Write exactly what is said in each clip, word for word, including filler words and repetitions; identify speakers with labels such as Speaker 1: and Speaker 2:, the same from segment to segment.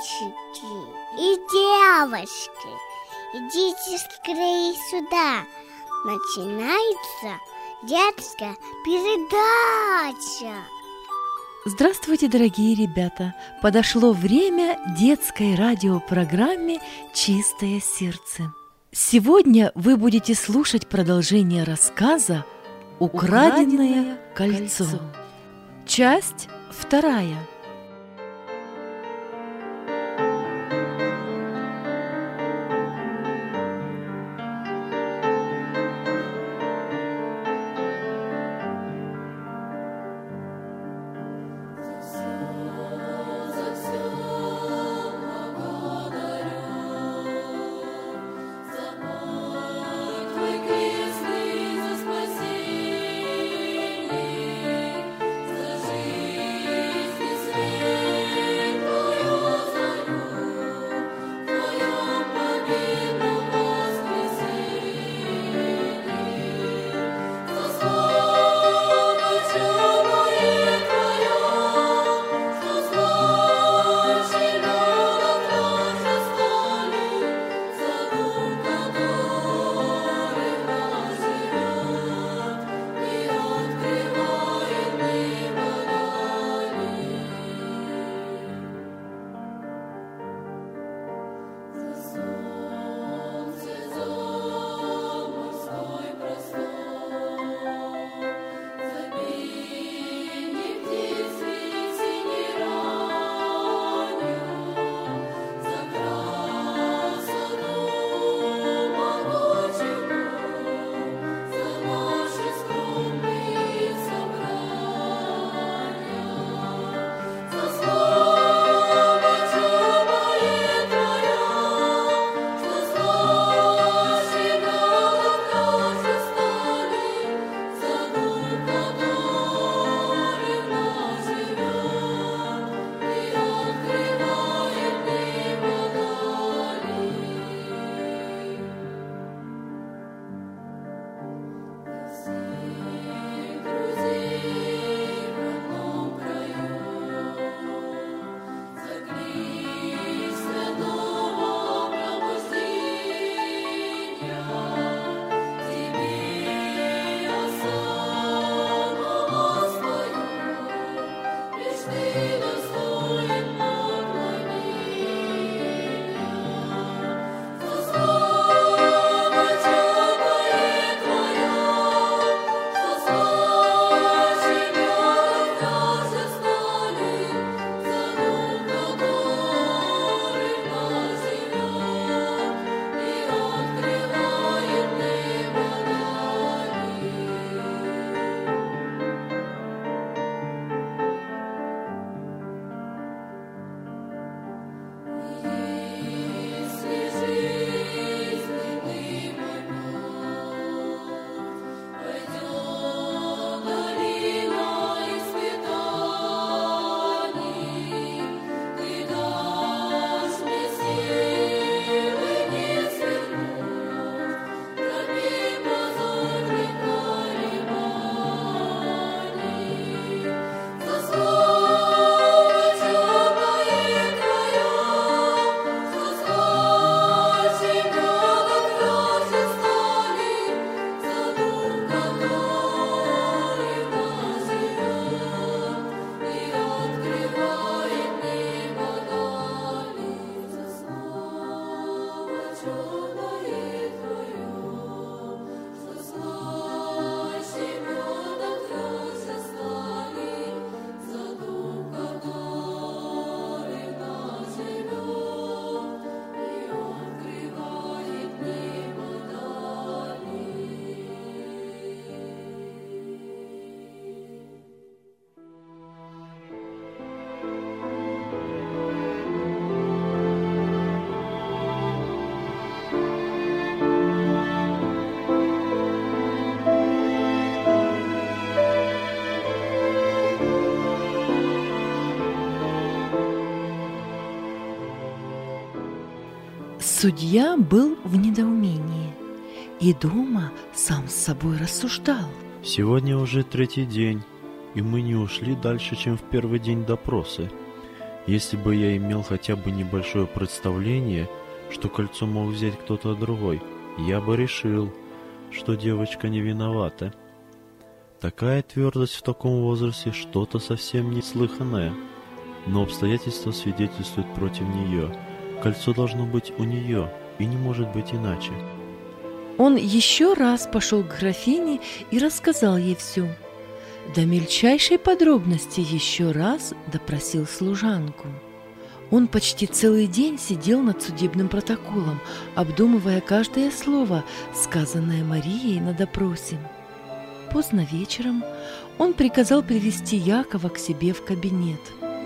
Speaker 1: мальчики и девочки, идите скорее сюда. Начинается детская передача.
Speaker 2: Здравствуйте, дорогие ребята! Подошло время детской радиопрограмме «Чистое сердце». Сегодня вы будете слушать продолжение рассказа «Украденное кольцо». Часть вторая. Судья был в недоумении и дома сам с собой рассуждал.
Speaker 3: Сегодня уже третий день, и мы не ушли дальше, чем в первый день допроса. Если бы я имел хотя бы небольшое представление, что кольцо мог взять кто-то другой, я бы решил, что девочка не виновата. Такая твердость в таком возрасте что-то совсем неслыханное. Но обстоятельства свидетельствуют против нее. Кольцо должно быть у нее, и не может быть иначе.
Speaker 2: Он еще раз пошел к графине и рассказал ей все. До мельчайшей подробности еще раз допросил служанку. Он почти целый день сидел над судебным протоколом, обдумывая каждое слово, сказанное Марией на допросе. Поздно вечером он приказал привести Якова к себе в кабинет.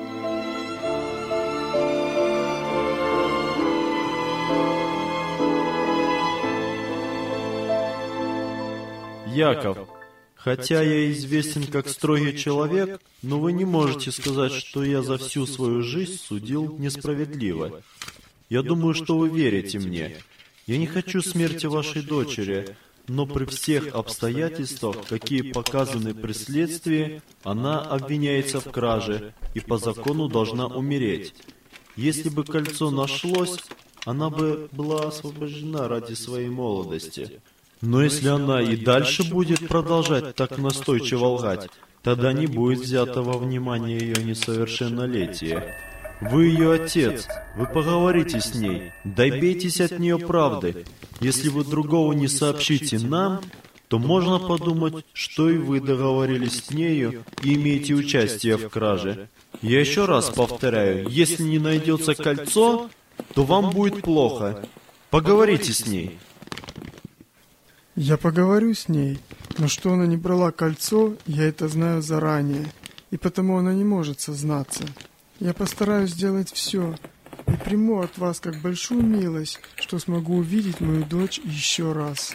Speaker 3: Яков, хотя я известен как строгий человек, но вы не можете сказать, что я за всю свою жизнь судил несправедливо. Я думаю, что вы верите мне. Я не хочу смерти вашей дочери, но при всех обстоятельствах, какие показаны при следствии, она обвиняется в краже и по закону должна умереть. Если бы кольцо нашлось, она бы была освобождена ради своей молодости. Но если она и дальше будет продолжать так настойчиво лгать, тогда не будет взято во внимание ее несовершеннолетие. Вы ее отец, вы поговорите с ней, добейтесь от нее правды. Если вы другого не сообщите нам, то можно подумать, что и вы договорились с нею и имеете участие в краже. Я еще раз повторяю, если не найдется кольцо, то вам будет плохо. Поговорите с ней.
Speaker 4: Я поговорю с ней, но что она не брала кольцо, я это знаю заранее, и потому она не может сознаться. Я постараюсь сделать все и приму от вас как большую милость, что смогу увидеть мою дочь еще раз.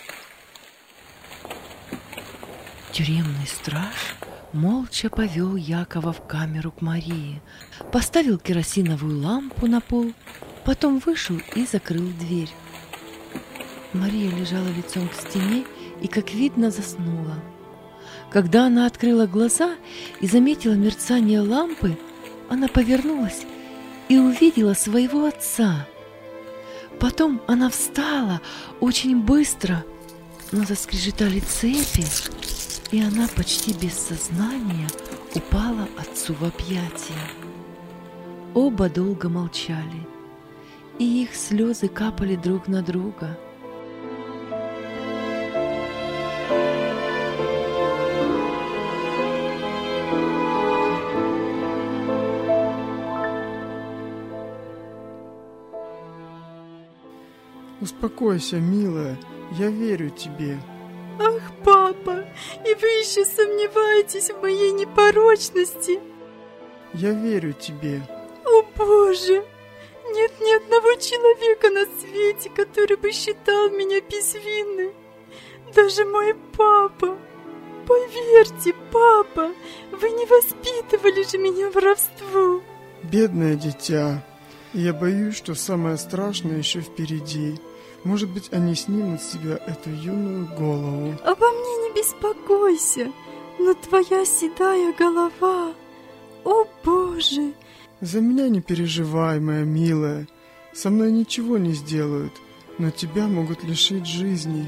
Speaker 2: Тюремный страж молча повел Якова в камеру к Марии, поставил керосиновую лампу на пол, потом вышел и закрыл дверь. Мария лежала лицом к стене и, как видно, заснула. Когда она открыла глаза и заметила мерцание лампы, она повернулась и увидела своего отца. Потом она встала очень быстро, но заскрежетали цепи, и она почти без сознания упала отцу в объятия. Оба долго молчали, и их слезы капали друг на друга.
Speaker 4: Успокойся, милая, я верю тебе.
Speaker 5: Ах, папа, и вы еще сомневаетесь в моей непорочности?
Speaker 4: Я верю тебе.
Speaker 5: О, Боже! Нет ни одного человека на свете, который бы считал меня безвинной. Даже мой папа. Поверьте, папа, вы не воспитывали же меня воровству.
Speaker 4: Бедное дитя, я боюсь, что самое страшное еще впереди. Может быть, они снимут с себя эту юную голову.
Speaker 5: Обо мне не беспокойся, но твоя седая голова... О, Боже!
Speaker 4: За меня не переживай, моя милая. Со мной ничего не сделают, но тебя могут лишить жизни.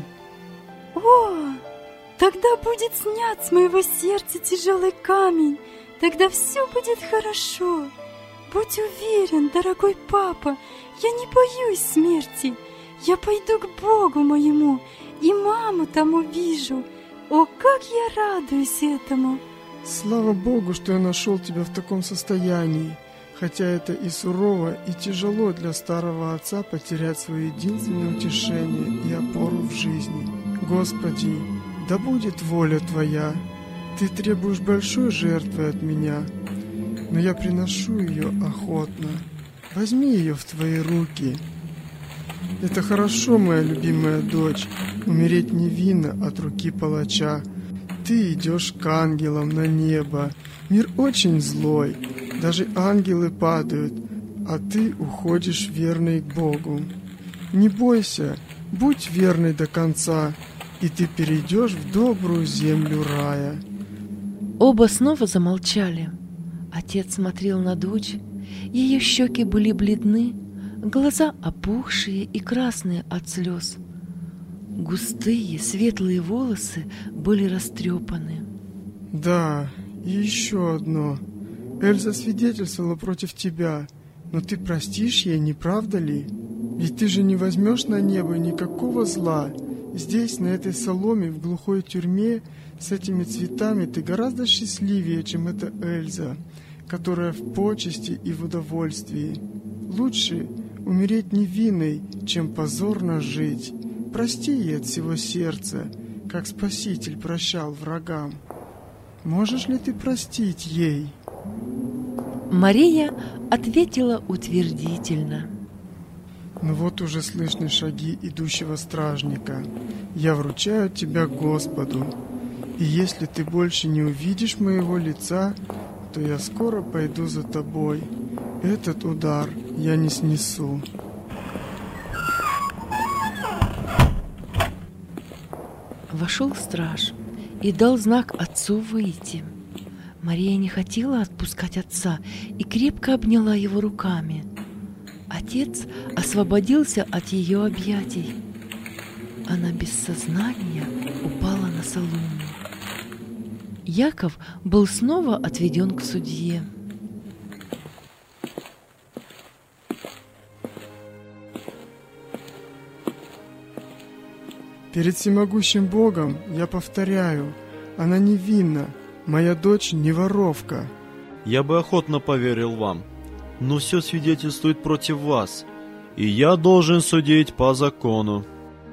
Speaker 5: О, тогда будет снят с моего сердца тяжелый камень. Тогда все будет хорошо. Будь уверен, дорогой папа, я не боюсь смерти. Я пойду к Богу моему, и маму там увижу. О, как я радуюсь этому!
Speaker 4: Слава Богу, что я нашел тебя в таком состоянии. Хотя это и сурово, и тяжело для старого отца потерять свое единственное утешение и опору в жизни. Господи, да будет воля Твоя. Ты требуешь большой жертвы от меня, но я приношу ее охотно. Возьми ее в Твои руки. Это хорошо, моя любимая дочь, умереть невинно от руки палача. Ты идешь к ангелам на небо. Мир очень злой, даже ангелы падают, а ты уходишь верный к Богу. Не бойся, будь верной до конца, и ты перейдешь в добрую землю рая.
Speaker 2: Оба снова замолчали. Отец смотрел на дочь Ее щеки были бледны, глаза опухшие и красные от слез. Густые светлые волосы были растрепаны.
Speaker 4: Да, и еще одно. Эльза свидетельствовала против тебя, но ты простишь ей, не правда ли? Ведь ты же не возьмешь на небо никакого зла. Здесь, на этой соломе, в глухой тюрьме, с этими цветами ты гораздо счастливее, чем эта Эльза, которая в почести и в удовольствии. Лучше умереть невинной, чем позорно жить. Прости ей от всего сердца, как Спаситель прощал врагам. Можешь ли ты простить ей?»
Speaker 2: Мария ответила утвердительно.
Speaker 4: «Ну вот уже слышны шаги идущего стражника. Я вручаю тебя Господу. И если ты больше не увидишь моего лица, то я скоро пойду за тобой. Этот удар я не снесу».
Speaker 2: Вошел страж и дал знак отцу выйти. Мария не хотела отпускать отца и крепко обняла его руками. Отец освободился от ее объятий. Она без сознания упала на солому. Яков был снова отведен к судье.
Speaker 4: «Перед всемогущим Богом я повторяю, она невинна, моя дочь не воровка».
Speaker 3: Я бы охотно поверил вам, но все свидетельствует против вас, и я должен судить по закону.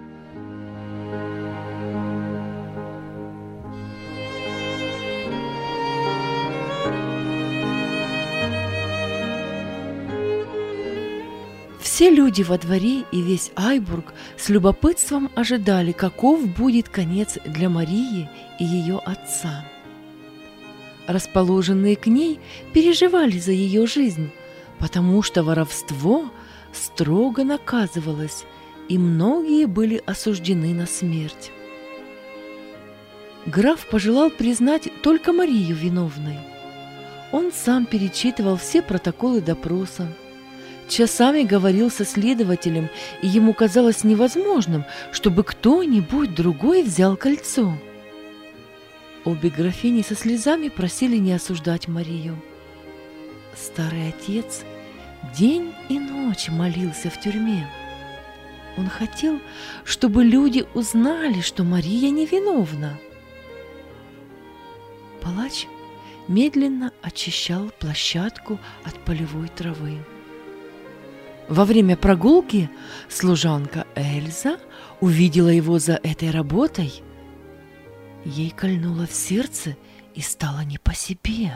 Speaker 2: Все люди во дворе и весь Айбург с любопытством ожидали, каков будет конец для Марии и ее отца. Расположенные к ней переживали за ее жизнь, потому что воровство строго наказывалось, и многие были осуждены на смерть. Граф пожелал признать только Марию виновной. Он сам перечитывал все протоколы допроса, часами говорил со следователем, и ему казалось невозможным, чтобы кто-нибудь другой взял кольцо. Обе графини со слезами просили не осуждать Марию. Старый отец день и ночь молился в тюрьме. Он хотел, чтобы люди узнали, что Мария невиновна. Палач медленно очищал площадку от полевой травы. Во время прогулки служанка Эльза увидела его за этой работой. Ей кольнуло в сердце и стало не по себе.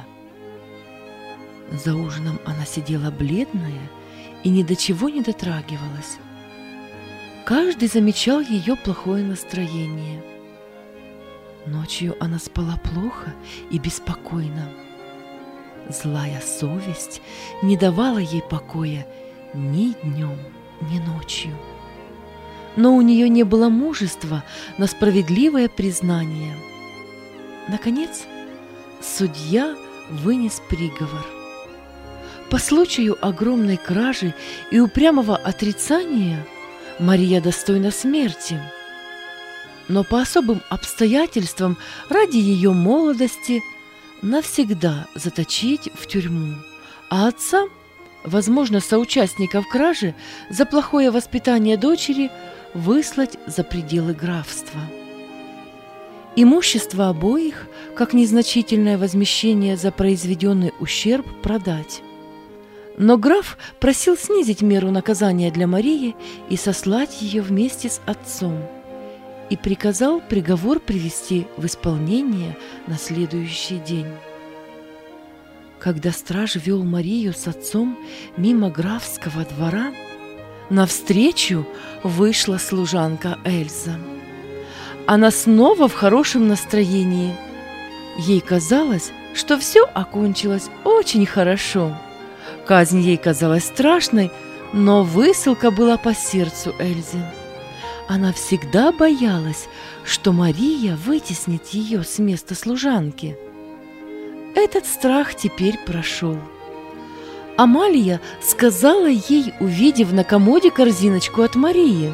Speaker 2: За ужином она сидела бледная и ни до чего не дотрагивалась. Каждый замечал ее плохое настроение. Ночью она спала плохо и беспокойно. Злая совесть не давала ей покоя ни днем, ни ночью. Но у нее не было мужества на справедливое признание. Наконец, судья вынес приговор. По случаю огромной кражи и упрямого отрицания Мария достойна смерти. Но по особым обстоятельствам ради ее молодости навсегда заточить в тюрьму, а отца, возможно, соучастника в краже, за плохое воспитание дочери выслать за пределы графства. Имущество обоих, как незначительное возмещение за произведенный ущерб, продать. Но граф просил снизить меру наказания для Марии и сослать ее вместе с отцом, и приказал приговор привести в исполнение на следующий день. Когда страж вел Марию с отцом мимо графского двора, навстречу вышла служанка Эльза. Она снова в хорошем настроении. Ей казалось, что все окончилось очень хорошо. Казнь ей казалась страшной, но высылка была по сердцу Эльзе. Она всегда боялась, что Мария вытеснит ее с места служанки. Этот страх теперь прошел. Амалия сказала ей, увидев на комоде корзиночку от Марии: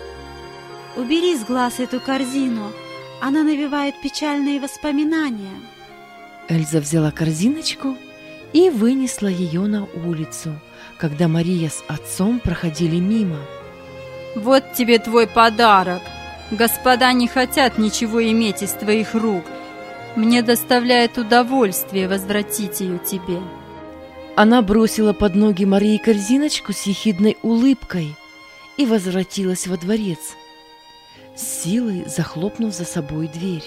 Speaker 6: «Убери с глаз эту корзину, она навевает печальные воспоминания».
Speaker 2: Эльза взяла корзиночку и вынесла ее на улицу, когда Мария с отцом проходили мимо.
Speaker 5: Вот тебе твой подарок. Господа не хотят ничего иметь из твоих рук. Мне доставляет удовольствие возвратить ее тебе.
Speaker 2: Она бросила под ноги Марии корзиночку с ехидной улыбкой и возвратилась во дворец, с силой захлопнув за собой дверь.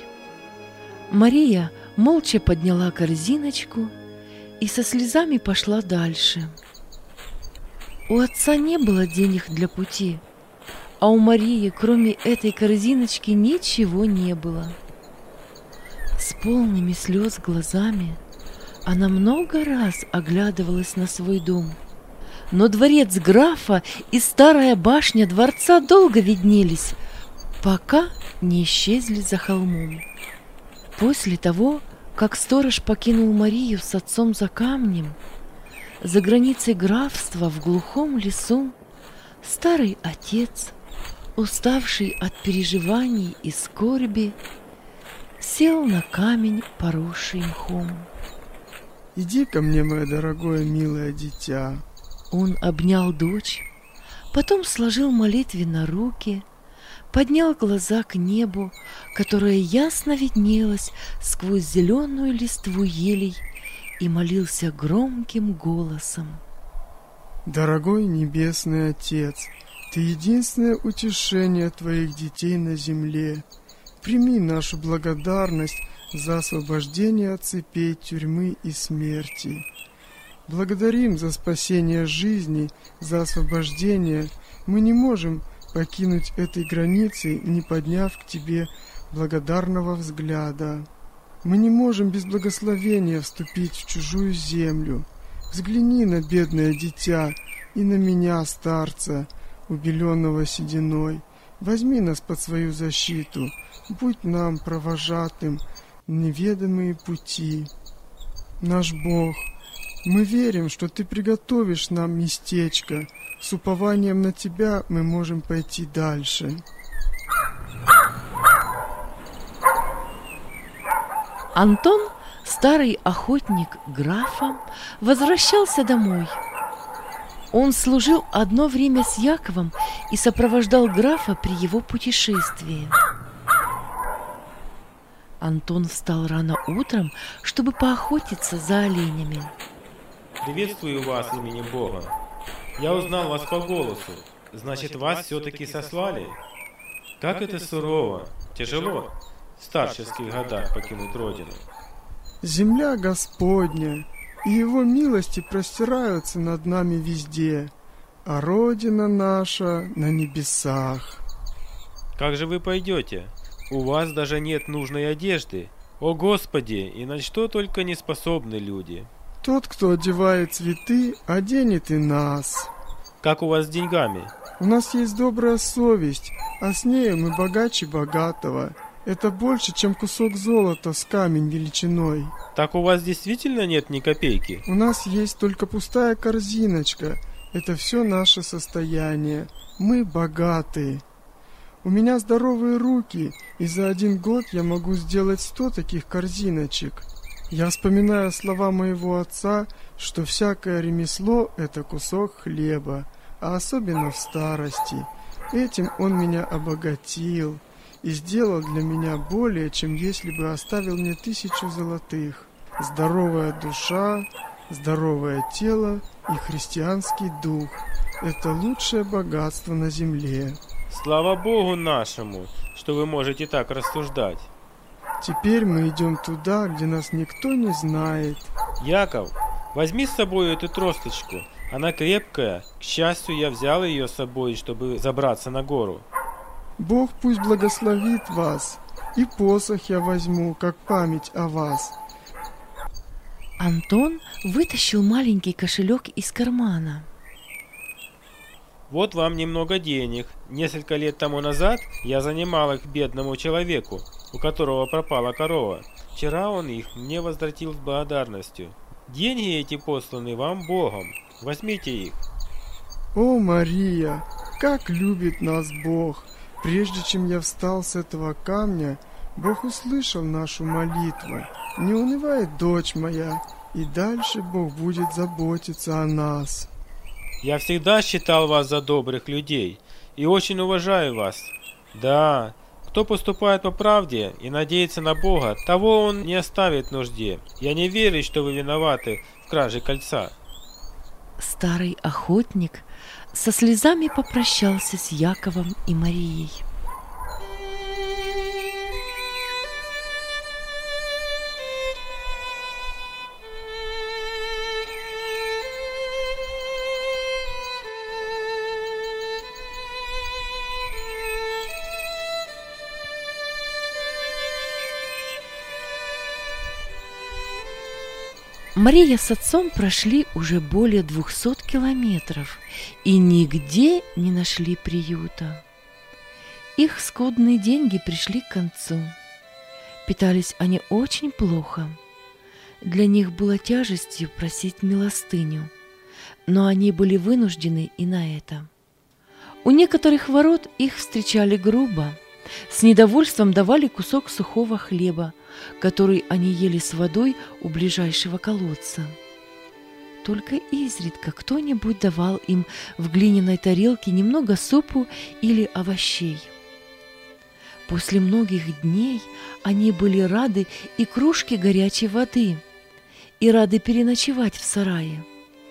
Speaker 2: Мария молча подняла корзиночку и со слезами пошла дальше. У отца не было денег для пути, а у Марии, кроме этой корзиночки, ничего не было. С полными слез глазами она много раз оглядывалась на свой дом, но дворец графа и старая башня дворца долго виднелись, пока не исчезли за холмом. После того, как сторож покинул Марию с отцом за камнем, за границей графства в глухом лесу, старый отец, уставший от переживаний и скорби, сел на камень, поросший мхом.
Speaker 4: «Иди ко мне, мое дорогое, милое дитя».
Speaker 2: Он обнял дочь, потом сложил молитвенно руки, поднял глаза к небу, которое ясно виднелось сквозь зеленую листву елей, и молился громким голосом:
Speaker 4: «Дорогой Небесный Отец, Ты единственное утешение Твоих детей на земле. Прими нашу благодарность за освобождение от цепей тюрьмы и смерти. Благодарим за спасение жизни, за освобождение. Мы не можем покинуть этой границы, не подняв к Тебе благодарного взгляда. Мы не можем без благословения вступить в чужую землю. Взгляни на бедное дитя и на меня, старца, убеленного сединой. Возьми нас под свою защиту, будь нам провожатым в неведомые пути. Наш Бог, мы верим, что Ты приготовишь нам местечко. С упованием на Тебя мы можем пойти дальше».
Speaker 2: Антон, старый охотник графа, возвращался домой. Он служил одно время с Яковом и сопровождал графа при его путешествии. Антон встал рано утром, чтобы поохотиться за оленями.
Speaker 7: «Приветствую вас именем Бога. Я узнал вас по голосу. Значит, вас все-таки сослали? Как это сурово, тяжело в старческих годах покинуть родину».
Speaker 4: «Земля Господня, и Его милости простираются над нами везде, а Родина наша на небесах».
Speaker 7: «Как же вы пойдете? У вас даже нет нужной одежды. О Господи, и на что только не способны люди».
Speaker 4: «Тот, кто одевает цветы, оденет и нас».
Speaker 7: «Как у вас с деньгами?»
Speaker 4: «У нас есть добрая совесть, а с нею мы богаче богатого. Это больше, чем кусок золота с камень величиной».
Speaker 7: «Так у вас действительно нет ни копейки?»
Speaker 4: «У нас есть только пустая корзиночка. Это все наше состояние. Мы богаты. У меня здоровые руки, и за один год я могу сделать сто таких корзиночек. Я вспоминаю слова моего отца, что всякое ремесло – это кусок хлеба, а особенно в старости. Этим он меня обогатил и сделал для меня более, чем если бы оставил мне тысячу золотых. Здоровая душа, здоровое тело и христианский дух – это лучшее богатство на земле».
Speaker 7: «Слава Богу нашему, что вы можете так рассуждать».
Speaker 4: «Теперь мы идем туда, где нас никто не знает».
Speaker 7: «Яков, возьми с собой эту тросточку. Она крепкая. К счастью, я взял ее с собой, чтобы забраться на гору».
Speaker 4: «Бог пусть благословит вас, и посох я возьму, как память о вас».
Speaker 2: Антон вытащил маленький кошелек из кармана.
Speaker 7: «Вот вам немного денег. Несколько лет тому назад я занимал их бедному человеку, у которого пропала корова. Вчера он их мне возвратил с благодарностью». Деньги эти посланы вам Богом. Возьмите их.
Speaker 4: О, Мария, как любит нас Бог! Прежде чем я встал с этого камня, Бог услышал нашу молитву. Не унывай, дочь моя, и дальше Бог будет заботиться о нас.
Speaker 7: Я всегда считал вас за добрых людей и очень уважаю вас. Да, кто поступает по правде и надеется на Бога, того Он не оставит в нужде. Я не верю, что вы виноваты в краже кольца.
Speaker 2: Старый охотник со слезами попрощался с Яковом и Марией. Мария с отцом прошли уже более двухсот километров и нигде не нашли приюта. Их скудные деньги пришли к концу. Питались они очень плохо. Для них было тяжестью просить милостыню, но они были вынуждены и на это. У некоторых ворот их встречали грубо, с недовольством давали кусок сухого хлеба, который они ели с водой у ближайшего колодца. Только изредка кто-нибудь давал им в глиняной тарелке немного супу или овощей. После многих дней они были рады и кружке горячей воды, и рады переночевать в сарае.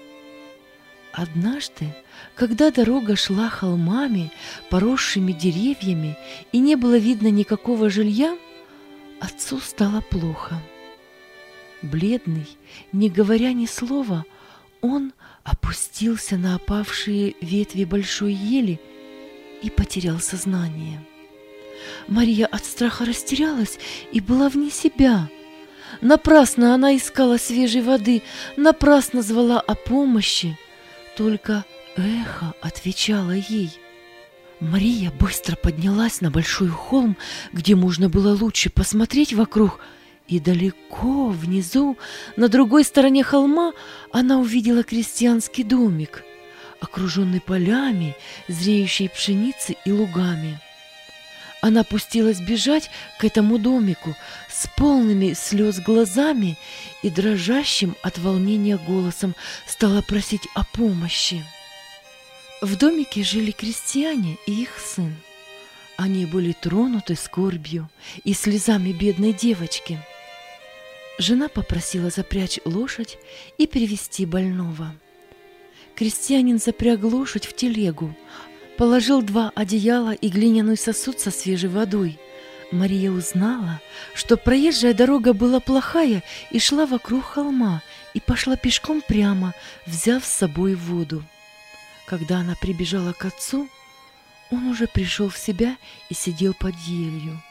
Speaker 2: Однажды, когда дорога шла холмами, поросшими деревьями, и не было видно никакого жилья, отцу стало плохо. Бледный, не говоря ни слова, он опустился на опавшие ветви большой ели и потерял сознание. Мария от страха растерялась и была вне себя. Напрасно она искала свежей воды, напрасно звала о помощи. Только эхо отвечало ей. Мария быстро поднялась на большой холм, где можно было лучше посмотреть вокруг, и далеко внизу, на другой стороне холма, она увидела крестьянский домик, окруженный полями, зреющей пшеницы и лугами. Она пустилась бежать к этому домику с полными слез глазами и дрожащим от волнения голосом стала просить о помощи. В домике жили крестьяне и их сын. Они были тронуты скорбью и слезами бедной девочки. Жена попросила запрячь лошадь и перевести больного. Крестьянин запряг лошадь в телегу, положил два одеяла и глиняный сосуд со свежей водой. Мария узнала, что проезжая дорога была плохая и шла вокруг холма, и пошла пешком прямо, взяв с собой воду. Когда она прибежала к отцу, он уже пришел в себя и сидел под елью.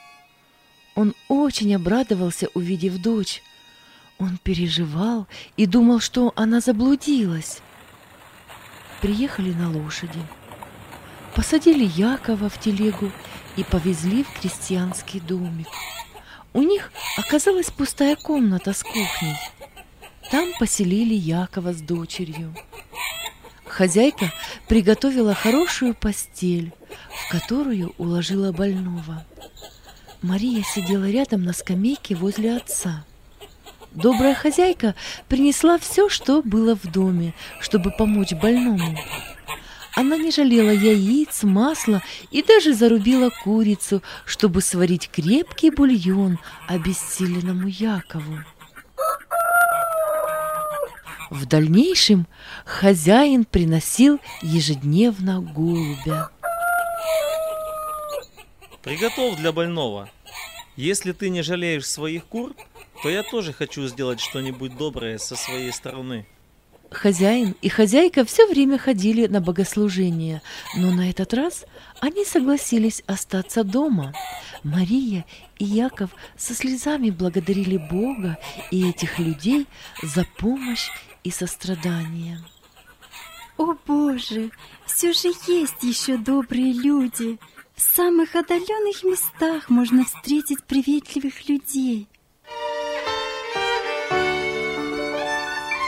Speaker 2: Он очень обрадовался, увидев дочь. Он переживал и думал, что она заблудилась. Приехали на лошади. Посадили Якова в телегу и повезли в крестьянский домик. У них оказалась пустая комната с кухней. Там поселили Якова с дочерью. Хозяйка приготовила хорошую постель, в которую уложила больного. Мария сидела рядом на скамейке возле отца. Добрая хозяйка принесла все, что было в доме, чтобы помочь больному. Она не жалела яиц, масла и даже зарубила курицу, чтобы сварить крепкий бульон обессиленному Якову. В дальнейшем хозяин приносил ежедневно голубя.
Speaker 8: Приготовь для больного. Если ты не жалеешь своих кур, то я тоже хочу сделать что-нибудь доброе со своей стороны.
Speaker 2: Хозяин и хозяйка все время ходили на богослужение, но на этот раз они согласились остаться дома. Мария и Яков со слезами благодарили Бога и этих людей за помощь и сострадание.
Speaker 5: О Боже, все же есть еще добрые люди. В самых отдаленных местах можно встретить приветливых людей.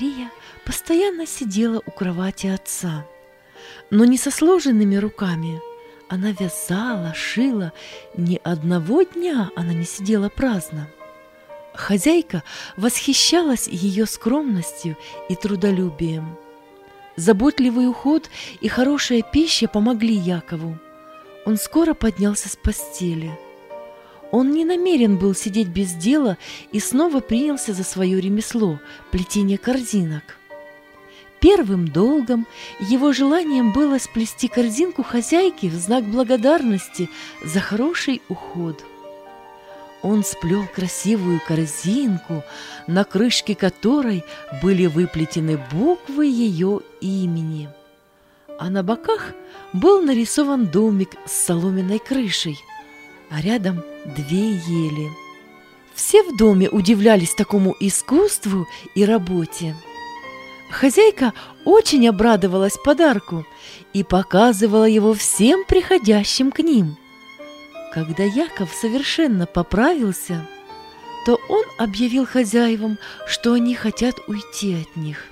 Speaker 2: Мария постоянно сидела у кровати отца, но не со сложенными руками. Она вязала, шила, ни одного дня она не сидела праздно. Хозяйка восхищалась ее скромностью и трудолюбием. Заботливый уход и хорошая пища помогли Якову. Он скоро поднялся с постели. Он не намерен был сидеть без дела и снова принялся за свое ремесло – плетение корзинок. Первым долгом его желанием было сплести корзинку хозяйки в знак благодарности за хороший уход. Он сплел красивую корзинку, на крышке которой были выплетены буквы ее имени. А на боках был нарисован домик с соломенной крышей, а рядом две ели. Все в доме удивлялись такому искусству и работе. Хозяйка очень обрадовалась подарку и показывала его всем приходящим к ним. Когда Яков совершенно поправился, то он объявил хозяевам, что они хотят уйти от них.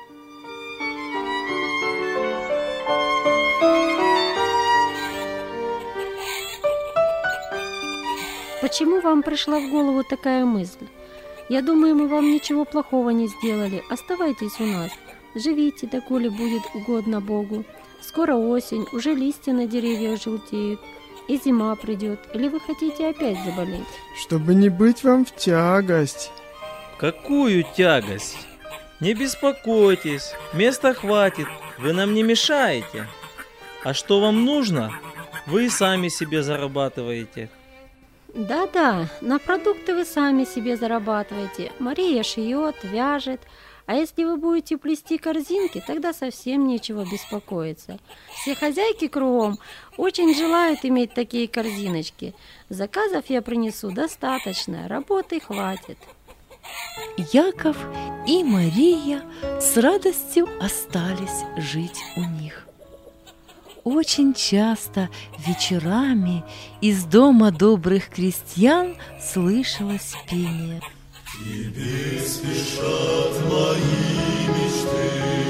Speaker 9: Почему вам пришла в голову такая мысль? Я думаю, мы вам ничего плохого не сделали. Оставайтесь у нас. Живите, доколе будет угодно Богу. Скоро осень, уже листья на деревьях желтеют. И зима придет. Или вы хотите опять заболеть?
Speaker 4: Чтобы не быть вам в тягость.
Speaker 8: Какую тягость? Не беспокойтесь, места хватит, вы нам не мешаете. А что вам нужно, вы сами себе зарабатываете.
Speaker 9: Да-да, на продукты вы сами себе зарабатываете. Мария шьет, вяжет. А если вы будете плести корзинки, тогда совсем нечего беспокоиться. Все хозяйки кругом очень желают иметь такие корзиночки. Заказов я принесу достаточно, работы хватит.
Speaker 2: Яков и Мария с радостью остались жить у них. Очень часто вечерами из дома добрых крестьян слышалось пение.
Speaker 10: Тебе спешат мои мечты,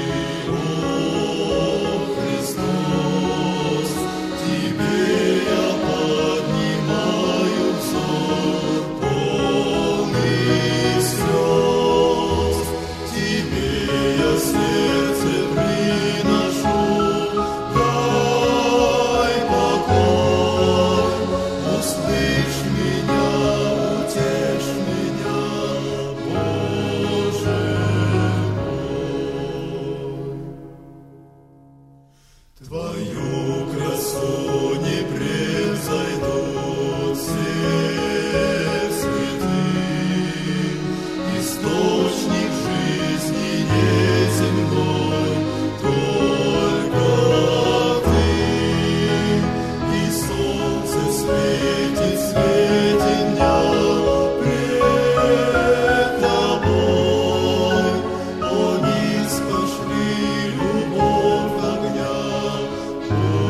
Speaker 10: о Христос, Тебе я поднимаю взор, полный слез, Тебе я сердце приношу, дай покой, услышь меня, утешь меня. Твою красу не превзойдут все святые, источник жизни неземной, только Ты, и солнце светит, светит дня пред Тобой, о, низ пошли любовь огня.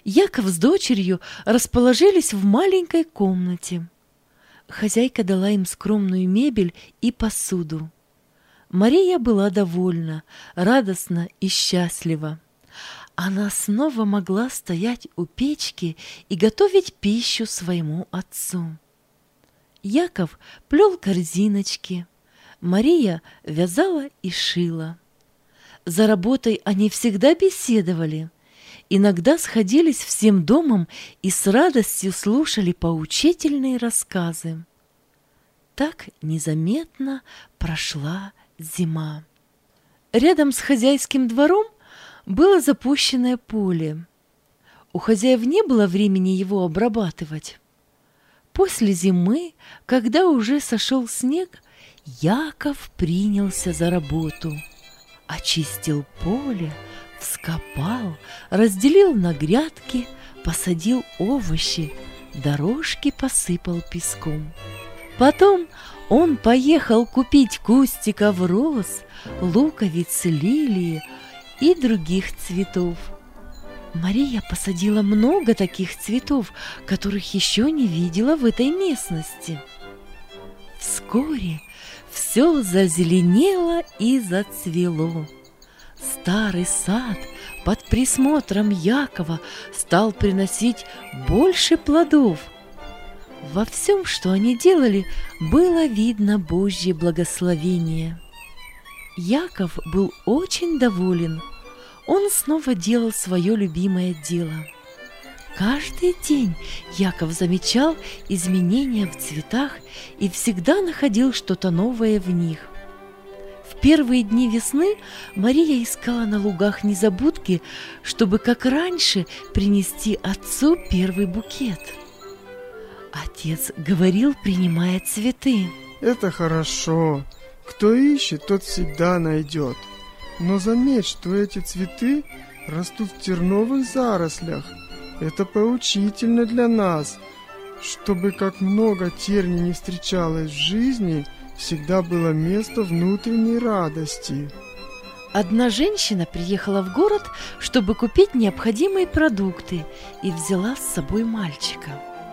Speaker 2: Яков с дочерью расположились в маленькой комнате. Хозяйка дала им скромную мебель и посуду. Мария была довольна, радостна и счастлива. Она снова могла стоять у печки и готовить пищу своему отцу. Яков плел корзиночки, Мария вязала и шила. За работой они всегда беседовали, иногда сходились всем домом и с радостью слушали поучительные рассказы. Так незаметно прошла зима. Рядом с хозяйским двором было запущенное поле. У хозяев не было времени его обрабатывать. После зимы, когда уже сошел снег, Яков принялся за работу. Очистил поле, вскопал, разделил на грядки, посадил овощи, дорожки посыпал песком. Потом он поехал купить кустиков роз, луковиц, лилии и других цветов. Мария посадила много таких цветов, которых еще не видела в этой местности. Вскоре все зазеленело и зацвело. Старый сад под присмотром Якова стал приносить больше плодов. Во всем, что они делали, было видно Божье благословение. Яков был очень доволен. Он снова делал свое любимое дело. Каждый день Яков замечал изменения в цветах и всегда находил что-то новое в них. В первые дни весны Мария искала на лугах незабудки, чтобы, как раньше, принести отцу первый букет. Отец говорил, принимая цветы:
Speaker 4: «Это хорошо. Кто ищет, тот всегда найдет. Но заметь, что эти цветы растут в терновых зарослях. Это поучительно для нас, чтобы как много терний не встречалось в жизни, всегда было место внутренней радости».
Speaker 2: Одна женщина приехала в город, чтобы купить необходимые продукты, и взяла с собой мальчика.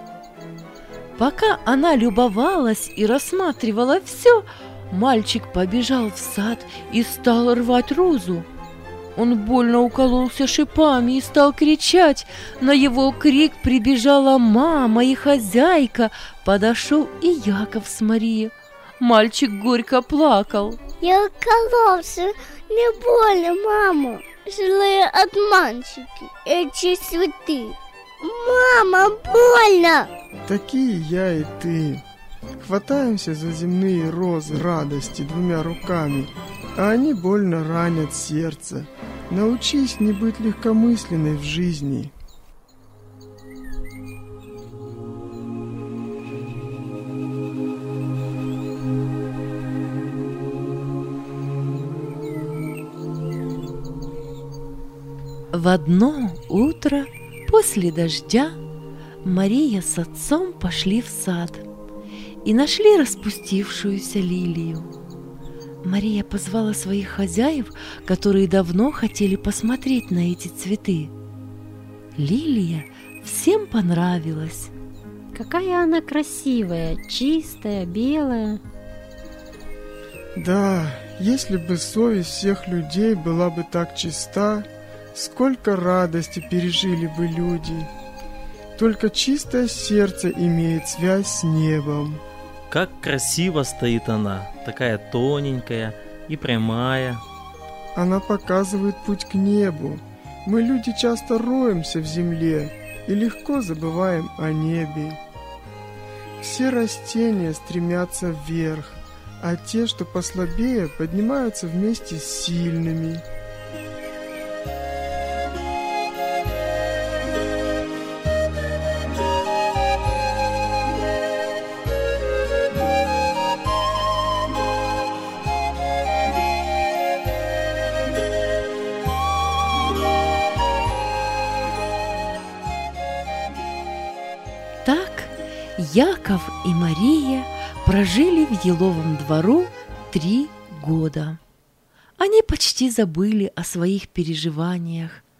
Speaker 2: Пока она любовалась и рассматривала все, мальчик побежал в сад и стал рвать розу. Он больно укололся шипами и стал кричать. На его крик прибежала мама и хозяйка. Подошел и Яков с Марией. Мальчик горько плакал.
Speaker 1: Я укололся, не больно, мама. Злые обманщики, эти цветы. Мама, больно!
Speaker 4: Такие я и ты. Хватаемся за земные розы радости двумя руками, а они больно ранят сердце. Научись не быть легкомысленной в жизни.
Speaker 2: В одно утро после дождя Мария с отцом пошли в сад и нашли распустившуюся лилию. Мария позвала своих хозяев, которые давно хотели посмотреть на эти цветы. Лилия всем понравилась.
Speaker 9: Какая она красивая, чистая, белая.
Speaker 4: Да, если бы совесть всех людей была бы так чиста, сколько радости пережили бы люди. Только чистое сердце имеет связь с небом.
Speaker 8: Как красиво стоит она, такая тоненькая и прямая.
Speaker 4: Она показывает путь к небу. Мы, люди, часто роемся в земле и легко забываем о небе. Все растения стремятся вверх, а те, что послабее, поднимаются вместе с сильными.
Speaker 2: Так Яков и Мария прожили в еловом двору три года. Они почти забыли о своих переживаниях,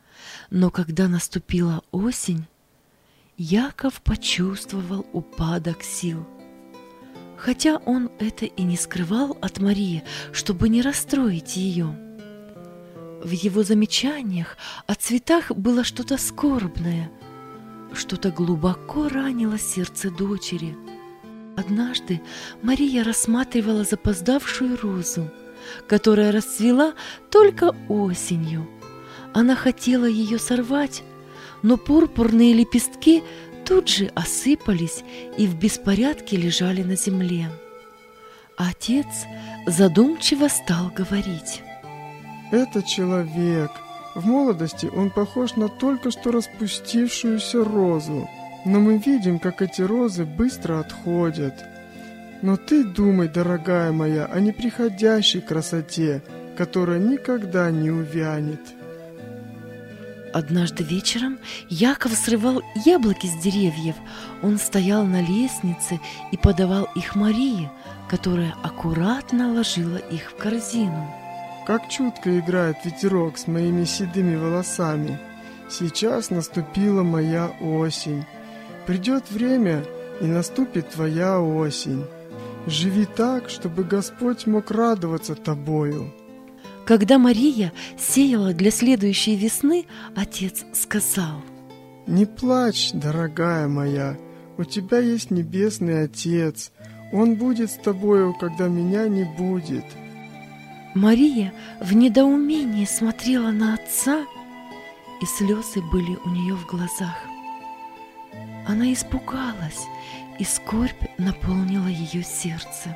Speaker 2: Но когда наступила осень, Яков почувствовал упадок сил. Хотя он это и не скрывал от Марии, чтобы не расстроить ее. В его замечаниях о цветах было что-то скорбное, что-то глубоко ранило сердце дочери. Однажды Мария рассматривала запоздавшую розу, которая расцвела только осенью. Она хотела ее сорвать, но пурпурные лепестки тут же осыпались и в беспорядке лежали на земле. Отец задумчиво стал говорить:
Speaker 4: «Это человек. В молодости он похож на только что распустившуюся розу, но мы видим, как эти розы быстро отходят. Но ты думай, дорогая моя, о неприходящей красоте, которая никогда не увянет».
Speaker 2: Однажды вечером Яков срывал яблоки с деревьев. Он стоял на лестнице и подавал их Марии, которая аккуратно ложила их в корзину.
Speaker 4: «Как чутко играет ветерок с моими седыми волосами. Сейчас наступила моя осень. Придет время, и наступит твоя осень. Живи так, чтобы Господь мог радоваться тобою».
Speaker 2: Когда Мария сеяла для следующей весны, отец сказал:
Speaker 4: «Не плачь, дорогая моя, у тебя есть небесный Отец. Он будет с тобою, когда меня не будет».
Speaker 2: Мария в недоумении смотрела на отца, и слезы были у нее в глазах. Она испугалась, и скорбь наполнила ее сердце.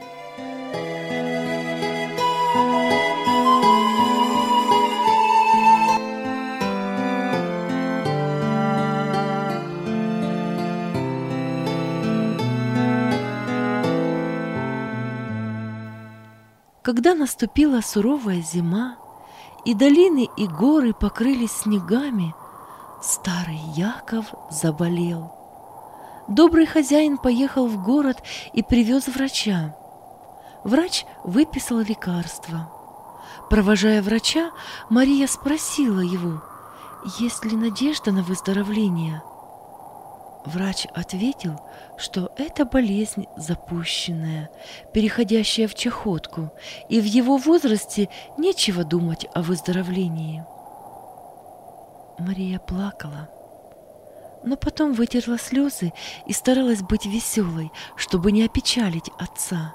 Speaker 2: Когда наступила суровая зима, и долины и горы покрылись снегами, старый Яков заболел. Добрый хозяин поехал в город и привез врача. Врач выписал лекарство. Провожая врача, Мария спросила его, есть ли надежда на выздоровление. Врач ответил, что это болезнь запущенная, переходящая в чахотку, и в его возрасте нечего думать о выздоровлении. Мария плакала, но потом вытерла слезы и старалась быть веселой, чтобы не опечалить отца.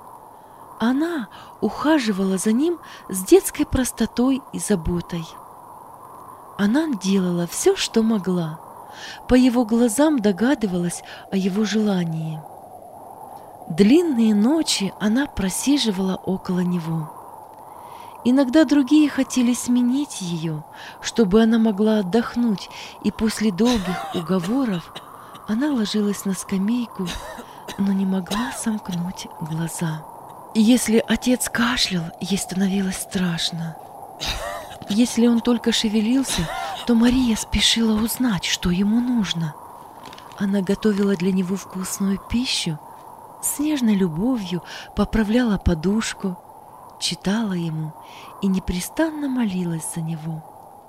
Speaker 2: Она ухаживала за ним с детской простотой и заботой. Она делала все, что могла. По его глазам догадывалась о его желании. Длинные ночи она просиживала около него. Иногда другие хотели сменить ее, чтобы она могла отдохнуть, и после долгих уговоров она ложилась на скамейку, но не могла сомкнуть глаза. Если отец кашлял, ей становилось страшно. Если он только шевелился, то Мария спешила узнать, что ему нужно. Она готовила для него вкусную пищу, с нежной любовью поправляла подушку, читала ему и непрестанно молилась за него.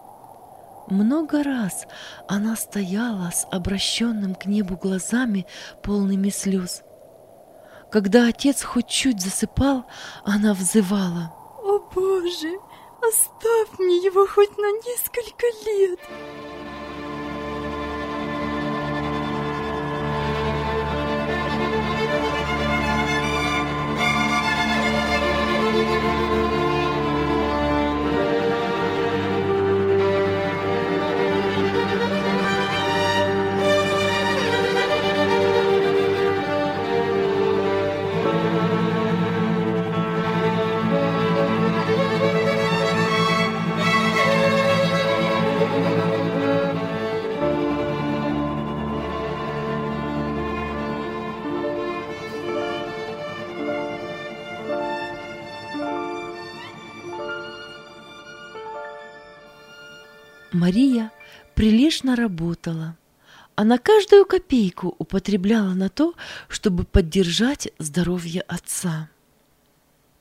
Speaker 2: Много раз она стояла с обращенным к небу глазами, полными слез. Когда отец хоть чуть засыпал, она взывала:
Speaker 5: «О Боже, оставь мне его хоть на несколько лет!»
Speaker 2: Мария прилежно работала. Она каждую копейку употребляла на то, чтобы поддержать здоровье отца.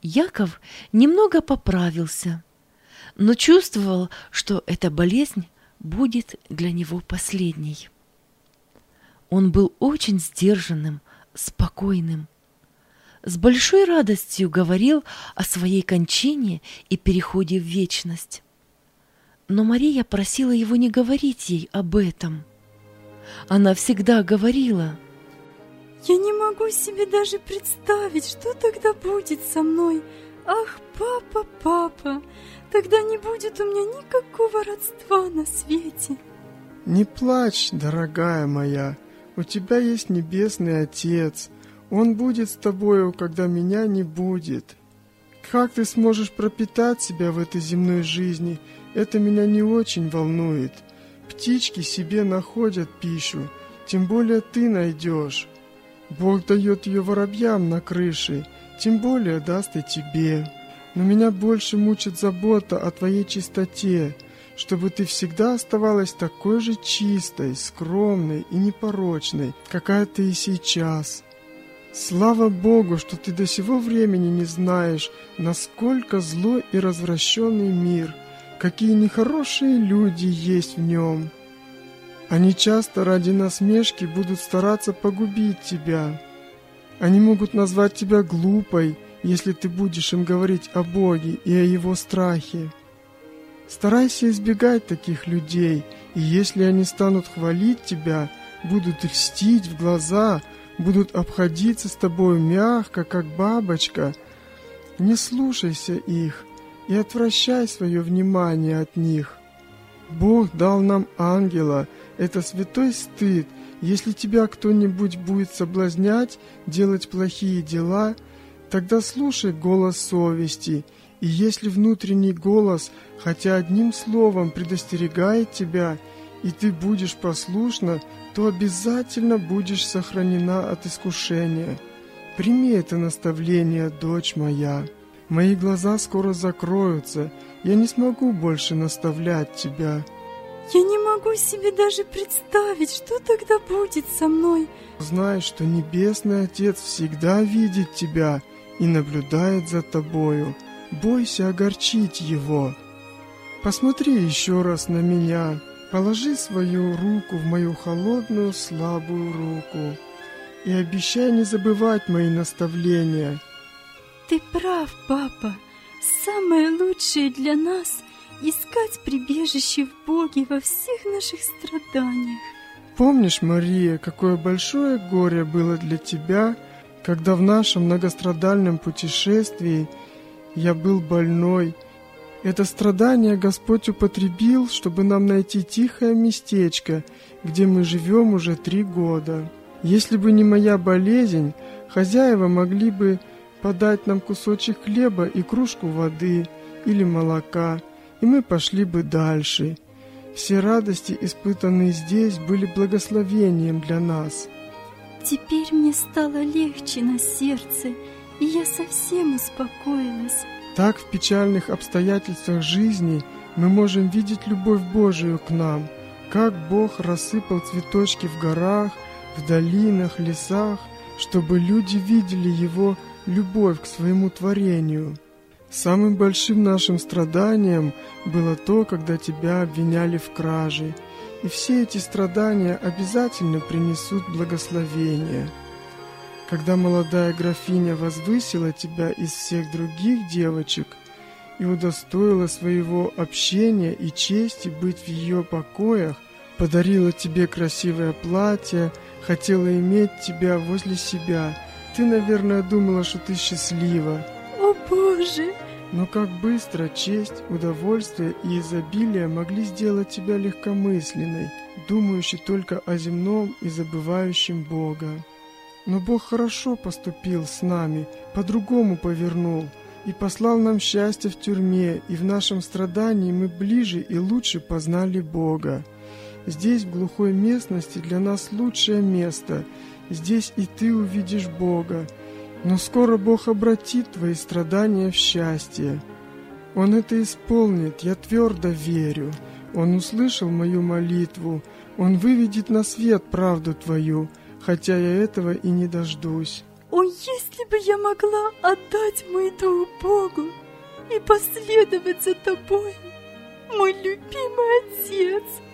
Speaker 2: Яков немного поправился, но чувствовал, что эта болезнь будет для него последней. Он был очень сдержанным, спокойным. С большой радостью говорил о своей кончине и переходе в вечность. Но Мария просила его не говорить ей об этом. Она всегда говорила:
Speaker 5: «Я не могу себе даже представить, что тогда будет со мной. Ах, папа, папа, тогда не будет у меня никакого родства на свете».
Speaker 4: Не плачь, дорогая моя, у тебя есть Небесный Отец. Он будет с тобою, когда меня не будет. Как ты сможешь пропитать себя в этой земной жизни, это меня не очень волнует. Птички себе находят пищу, тем более ты найдешь. Бог дает ее воробьям на крыше, тем более даст и тебе. Но меня больше мучит забота о твоей чистоте, чтобы ты всегда оставалась такой же чистой, скромной и непорочной, какая ты и сейчас. Слава Богу, что ты до сего времени не знаешь, насколько злой и развращенный мир, какие нехорошие люди есть в нем. Они часто ради насмешки будут стараться погубить тебя. Они могут назвать тебя глупой, если ты будешь им говорить о Боге и о Его страхе. Старайся избегать таких людей, и если они станут хвалить тебя, будут льстить в глаза, будут обходиться с тобой мягко, как бабочка, не слушайся их и отвращай свое внимание от них. Бог дал нам ангела, это святой стыд. Если тебя кто-нибудь будет соблазнять, делать плохие дела, тогда слушай голос совести, и если внутренний голос, хотя одним словом предостерегает тебя, и ты будешь послушна, то обязательно будешь сохранена от искушения. Прими это наставление, дочь моя. Мои глаза скоро закроются, я не смогу больше наставлять тебя.
Speaker 5: Я не могу себе даже представить, что тогда будет со мной.
Speaker 4: Знай, что Небесный Отец всегда видит тебя и наблюдает за тобою. Бойся огорчить Его. Посмотри еще раз на меня. Положи свою руку в мою холодную, слабую руку и обещай не забывать мои наставления.
Speaker 5: Ты прав, папа. Самое лучшее для нас — искать прибежище в Боге во всех наших страданиях.
Speaker 4: Помнишь, Мария, какое большое горе было для тебя, когда в нашем многострадальном путешествии я был больной? Это страдание Господь употребил, чтобы нам найти тихое местечко, где мы живем уже три года. Если бы не моя болезнь, хозяева могли бы подать нам кусочек хлеба и кружку воды или молока, и мы пошли бы дальше. Все радости, испытанные здесь, были благословением для нас.
Speaker 5: Теперь мне стало легче на сердце, и я совсем успокоилась.
Speaker 4: Так в печальных обстоятельствах жизни мы можем видеть любовь Божию к нам, как Бог рассыпал цветочки в горах, в долинах, лесах, чтобы люди видели Его любовь к своему творению. Самым большим нашим страданием было то, когда тебя обвиняли в краже, и все эти страдания обязательно принесут благословение. Когда молодая графиня возвысила тебя из всех других девочек и удостоила своего общения и чести быть в ее покоях, подарила тебе красивое платье, хотела иметь тебя возле себя, ты, наверное, думала, что ты счастлива.
Speaker 5: О, Боже!
Speaker 4: Но как быстро честь, удовольствие и изобилие могли сделать тебя легкомысленной, думающей только о земном и забывающим Бога. Но Бог хорошо поступил с нами, по-другому повернул и послал нам счастье в тюрьме, и в нашем страдании мы ближе и лучше познали Бога. Здесь, в глухой местности, для нас лучшее место. Здесь и ты увидишь Бога. Но скоро Бог обратит твои страдания в счастье. Он это исполнит, я твердо верю. Он услышал мою молитву. Он выведет на свет правду твою, хотя я этого и не дождусь.
Speaker 5: О, если бы я могла отдать мой дух Богу и последовать за тобой, мой любимый Отец!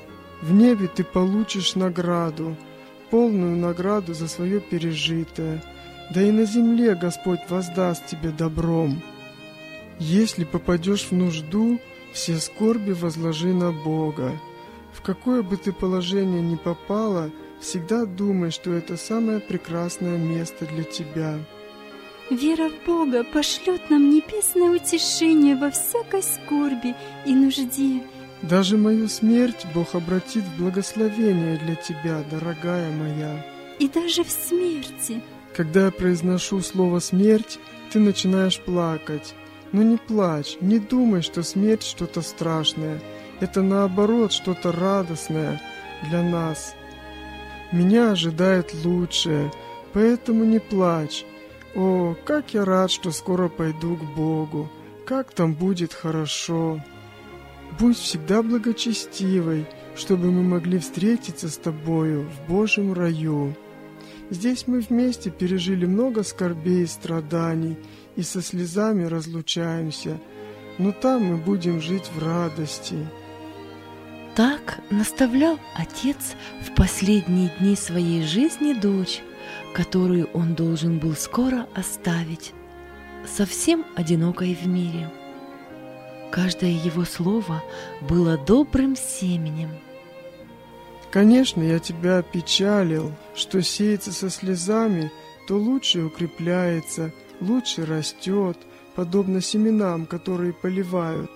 Speaker 4: В небе ты получишь награду, полную награду за свое пережитое. Да и на земле Господь воздаст тебе добром. Если попадешь в нужду, все скорби возложи на Бога. В какое бы ты положение ни попала, всегда думай, что это самое прекрасное место для тебя.
Speaker 5: Вера в Бога пошлет нам небесное утешение во всякой скорби и нужде.
Speaker 4: Даже мою смерть Бог обратит в благословение для тебя, дорогая моя.
Speaker 5: И даже в смерти.
Speaker 4: Когда я произношу слово «смерть», ты начинаешь плакать. Но не плачь, не думай, что смерть что-то страшное. Это наоборот что-то радостное для нас. Меня ожидает лучшее, поэтому не плачь. О, как я рад, что скоро пойду к Богу. Как там будет хорошо. Будь всегда благочестивой, чтобы мы могли встретиться с тобою в Божьем раю. Здесь мы вместе пережили много скорбей и страданий, и со слезами разлучаемся, но там мы будем жить в радости.
Speaker 2: Так наставлял отец в последние дни своей жизни дочь, которую он должен был скоро оставить, совсем одинокой в мире. Каждое его слово было добрым семенем.
Speaker 4: Конечно, я тебя опечалил, что сеется со слезами, то лучше укрепляется, лучше растет, подобно семенам, которые поливают.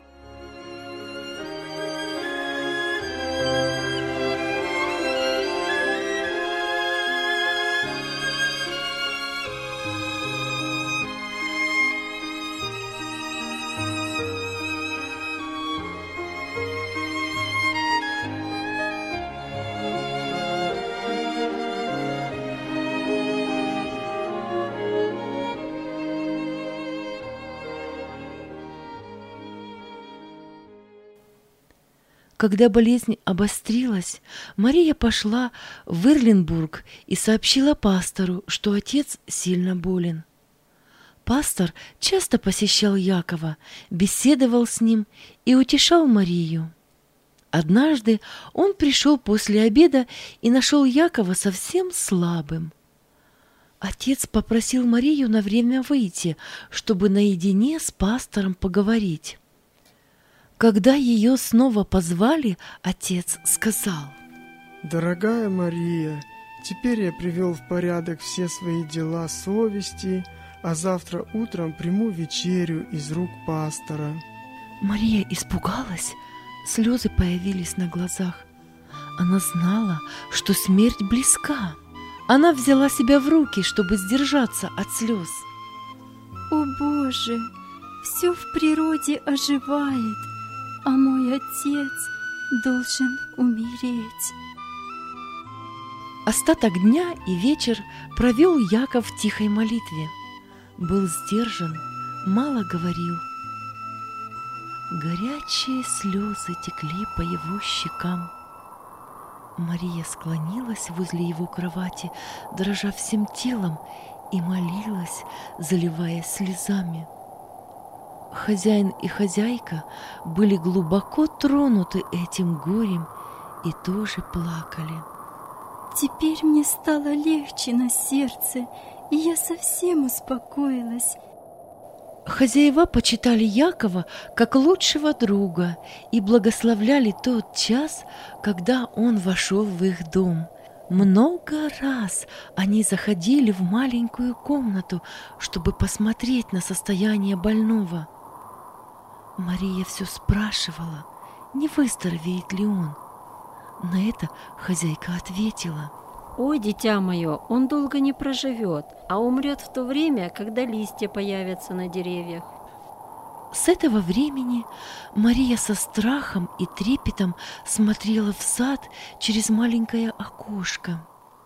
Speaker 2: Когда болезнь обострилась, Мария пошла в Ирленбург и сообщила пастору, что отец сильно болен. Пастор часто посещал Якова, беседовал с ним и утешал Марию. Однажды он пришел после обеда и нашел Якова совсем слабым. Отец попросил Марию на время выйти, чтобы наедине с пастором поговорить. Когда ее снова позвали, отец сказал:
Speaker 4: «Дорогая Мария, теперь я привел в порядок все свои дела совести, а завтра утром приму вечерю из рук пастора».
Speaker 2: Мария испугалась, слезы появились на глазах. Она знала, что смерть близка. Она взяла себя в руки, чтобы сдержаться от слез.
Speaker 5: «О Боже, все в природе оживает, а мой отец должен умереть».
Speaker 2: Остаток дня и вечер провел Яков в тихой молитве. Был сдержан, мало говорил. Горячие слезы текли по его щекам. Мария склонилась возле его кровати, дрожа всем телом, и молилась, заливаясь слезами. Хозяин и хозяйка были глубоко тронуты этим горем и тоже плакали.
Speaker 5: «Теперь мне стало легче на сердце, и я совсем успокоилась».
Speaker 2: Хозяева почитали Якова как лучшего друга и благословляли тот час, когда он вошел в их дом. Много раз они заходили в маленькую комнату, чтобы посмотреть на состояние больного. Мария все спрашивала, не выздоровеет ли он. На это хозяйка ответила:
Speaker 9: «Ой, дитя мое, он долго не проживет, а умрет в то время, когда листья появятся на деревьях».
Speaker 2: С этого времени Мария со страхом и трепетом смотрела в сад через маленькое окошко.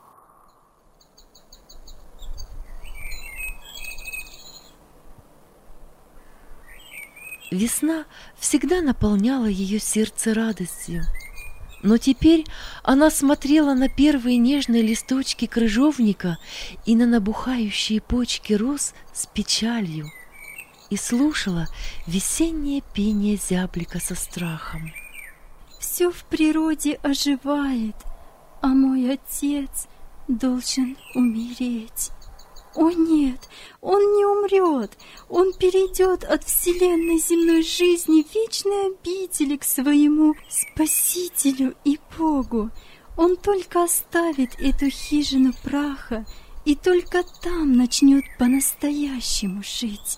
Speaker 2: Весна всегда наполняла ее сердце радостью. Но теперь она смотрела на первые нежные листочки крыжовника и на набухающие почки роз с печалью и слушала весеннее пение зяблика со страхом.
Speaker 5: Все все в природе оживает, а мой отец должен умереть. О нет, он не умрет, он перейдет от вселенной земной жизни в вечные обители к своему Спасителю и Богу. Он только оставит эту хижину праха, и только там начнет по-настоящему жить.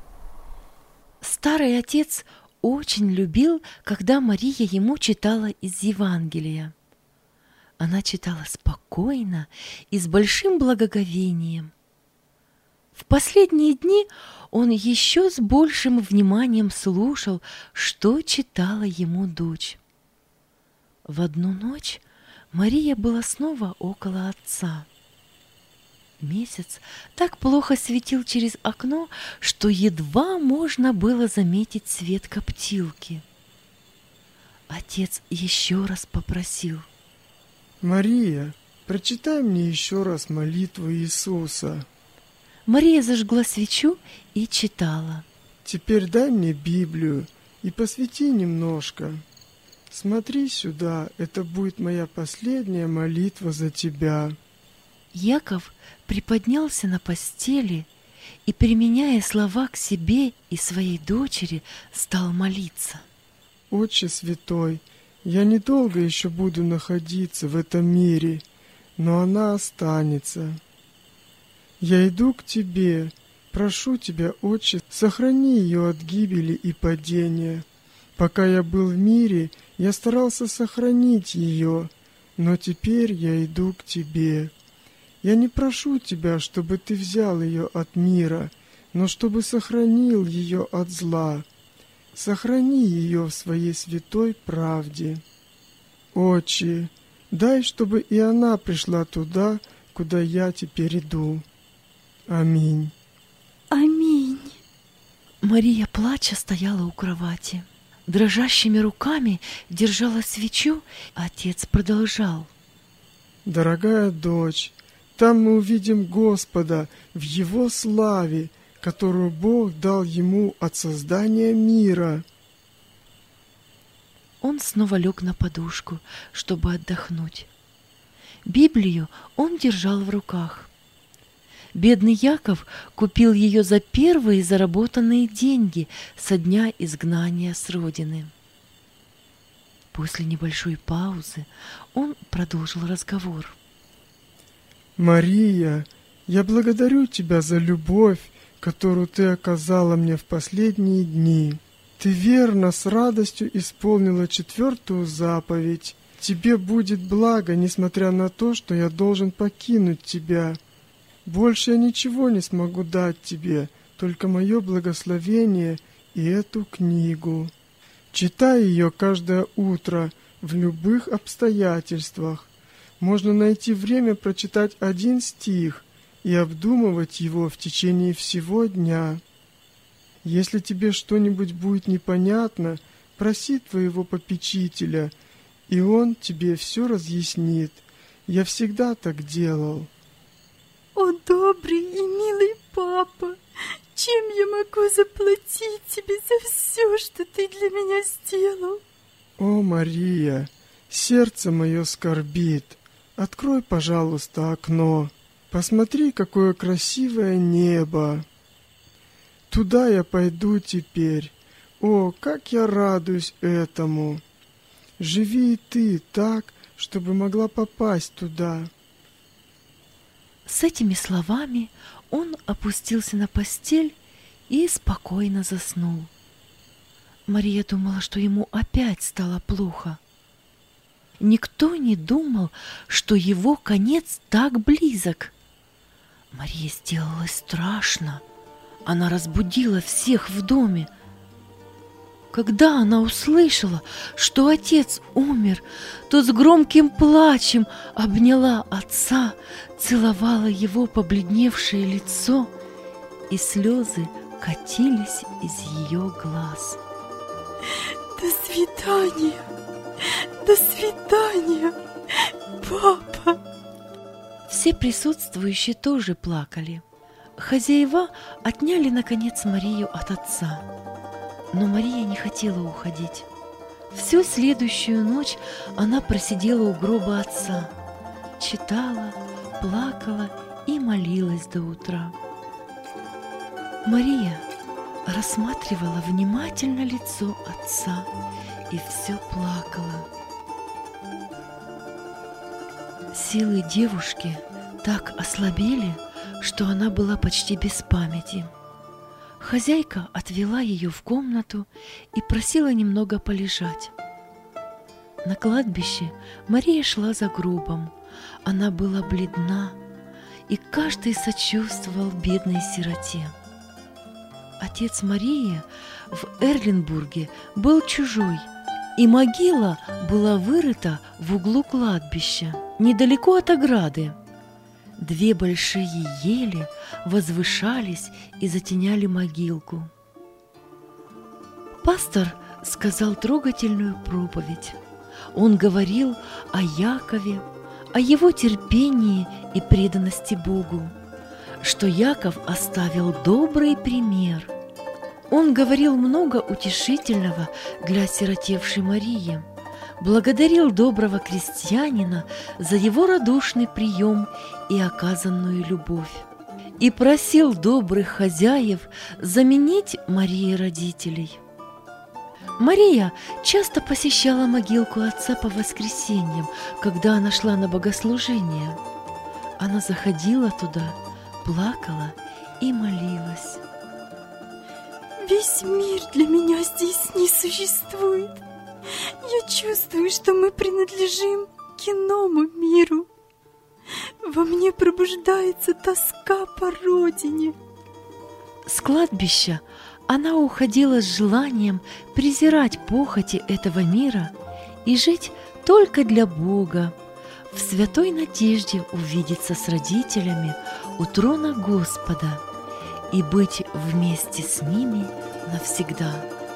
Speaker 2: Старый отец очень любил, когда Мария ему читала из Евангелия. Она читала спокойно и с большим благоговением. В последние дни он еще с большим вниманием слушал, что читала ему дочь. В одну ночь Мария была снова около отца. Месяц так плохо светил через окно, что едва можно было заметить свет коптилки. Отец еще раз попросил:
Speaker 4: «Мария, прочитай мне еще раз молитву Иисуса».
Speaker 2: Мария зажгла свечу и читала.
Speaker 4: «Теперь дай мне Библию и посвети немножко. Смотри сюда, это будет моя последняя молитва за тебя».
Speaker 2: Яков приподнялся на постели и, применяя слова к себе и своей дочери, стал молиться.
Speaker 4: «Отче святой, я недолго еще буду находиться в этом мире, но она останется. Я иду к Тебе, прошу Тебя, Отче, сохрани ее от гибели и падения. Пока я был в мире, я старался сохранить ее, но теперь я иду к Тебе. Я не прошу Тебя, чтобы Ты взял ее от мира, но чтобы сохранил ее от зла. Сохрани ее в своей святой правде. Отче, дай, чтобы и она пришла туда, куда я теперь иду. Аминь».
Speaker 5: Аминь.
Speaker 2: Мария, плача, стояла у кровати. Дрожащими руками держала свечу, а отец продолжал.
Speaker 4: «Дорогая дочь, там мы увидим Господа в Его славе, которую Бог дал Ему от создания мира».
Speaker 2: Он снова лег на подушку, чтобы отдохнуть. Библию он держал в руках. Бедный Яков купил ее за первые заработанные деньги со дня изгнания с родины. После небольшой паузы он продолжил разговор.
Speaker 4: «Мария, я благодарю Тебя за любовь, которую Ты оказала мне в последние дни. Ты верно, с радостью исполнила четвертую заповедь. Тебе будет благо, несмотря на то, что я должен покинуть Тебя. Больше я ничего не смогу дать Тебе, только мое благословение и эту книгу. Читай ее каждое утро в любых обстоятельствах. Можно найти время прочитать один стих и обдумывать его в течение всего дня. Если тебе что-нибудь будет непонятно, проси твоего попечителя, и он тебе все разъяснит. Я всегда так делал».
Speaker 5: О, добрый и милый папа, чем я могу заплатить тебе за все, что ты для меня сделал?
Speaker 4: «О, Мария, сердце мое скорбит. Открой, пожалуйста, окно. Посмотри, какое красивое небо. Туда я пойду теперь. О, как я радуюсь этому. Живи и ты так, чтобы могла попасть туда».
Speaker 2: С этими словами он опустился на постель и спокойно заснул. Мария думала, что ему опять стало плохо. Никто не думал, что его конец так близок. Марии сделалось страшно. Она разбудила всех в доме. Когда она услышала, что отец умер, то с громким плачем обняла отца, целовала его побледневшее лицо, и слезы катились из ее глаз.
Speaker 5: До свидания, до свидания, папа.
Speaker 2: Все присутствующие тоже плакали. Хозяева отняли, наконец, Марию от отца. Но Мария не хотела уходить. Всю следующую ночь она просидела у гроба отца, читала, плакала и молилась до утра. Мария рассматривала внимательно лицо отца и все плакала. Силы девушки так ослабели, что она была почти без памяти. Хозяйка отвела ее в комнату и просила немного полежать. На кладбище Мария шла за гробом. Она была бледна, и каждый сочувствовал бедной сироте. Отец Марии в Эрленбурге был чужой, и могила была вырыта в углу кладбища, недалеко от ограды. Две большие ели возвышались и затеняли могилку. Пастор сказал трогательную проповедь. Он говорил о Якове, о его терпении и преданности Богу, что Яков оставил добрый пример. Он говорил много утешительного для осиротевшей Марии, благодарил доброго крестьянина за его радушный прием и оказанную любовь, и просил добрых хозяев заменить Марии родителей. Мария часто посещала могилку отца по воскресеньям, когда она шла на богослужение. Она заходила туда, плакала и молилась.
Speaker 5: Весь мир для меня здесь не существует. Я чувствую, что мы принадлежим к иному миру. Во мне пробуждается тоска по родине.
Speaker 2: С кладбища она уходила с желанием презирать похоти этого мира и жить только для Бога, в святой надежде увидеться с родителями у трона Господа и быть вместе с ними навсегда.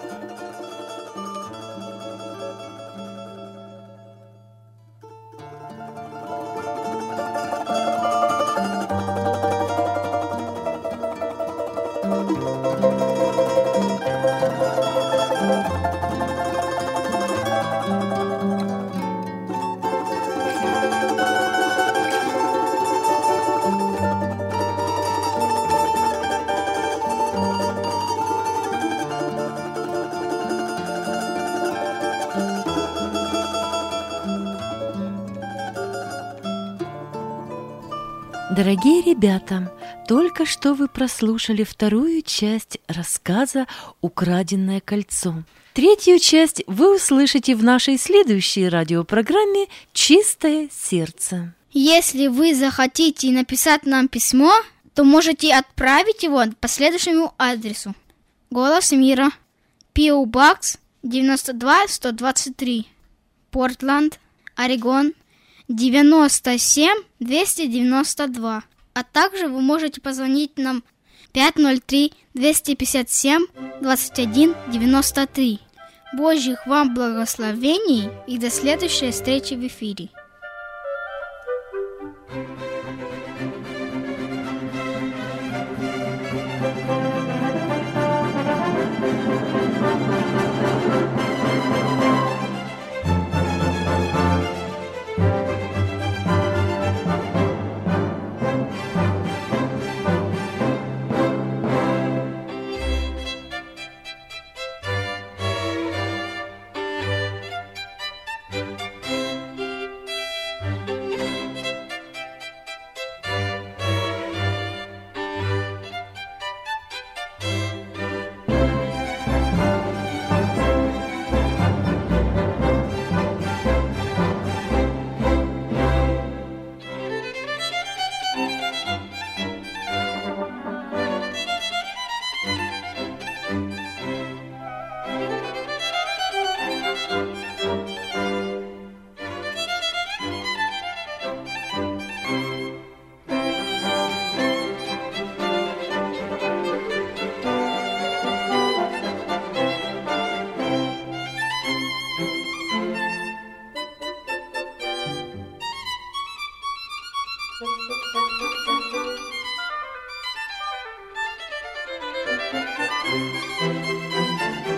Speaker 2: Дорогие ребята, только что вы прослушали вторую часть рассказа «Украденное кольцо». Третью часть вы услышите в нашей следующей радиопрограмме «Чистое сердце».
Speaker 11: Если вы захотите написать нам письмо, то можете отправить его по следующему адресу. Голос мира. пи о Box девяносто два сто двадцать три. Портленд, Орегон. девяносто семь двести девяносто два. А также вы можете позвонить нам пять ноль три двести пятьдесят семь двадцать один девяносто три. Божьих вам благословений и до следующей встречи в эфире.
Speaker 10: Thank you.